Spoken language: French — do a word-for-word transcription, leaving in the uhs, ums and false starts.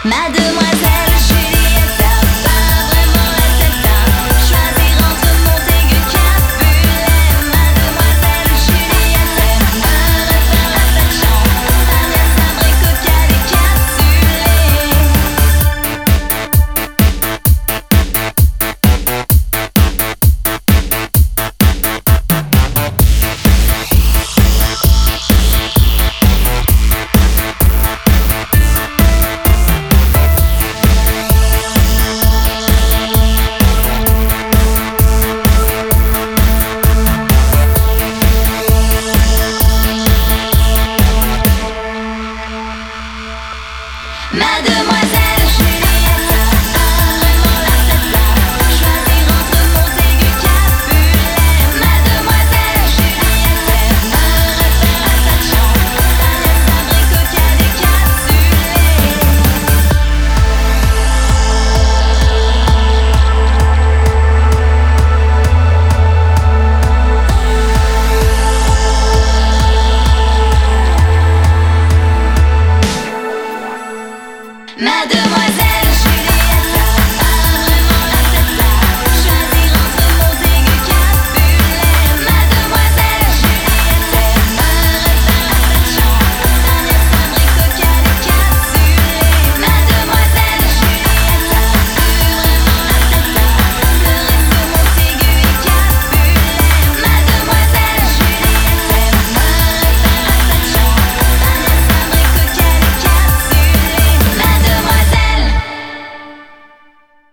Mademoiselle Juliette a pas vraiment la tête à choisir entre Montaigu, Capulet. Mademoiselle Juliette aime un refrain à cette chante, Agnès, Sabré, Cocal et Cassoulet. Mademoiselle